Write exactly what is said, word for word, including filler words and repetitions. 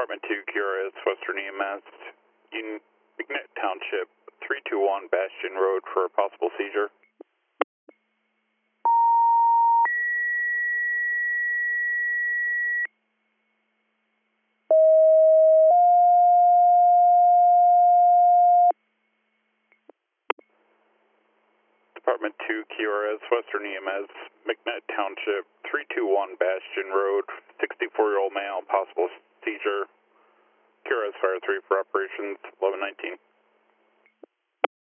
Department two, Q R S, Western E M S, Union Township, three two one Bastion Road for a possible seizure. Department two, Q R S, Western E M S, McNutt Township, three two one Bastion Road, sixty-four-year-old male, possible seizure. Q R S Fire three for operations, eleven nineteen.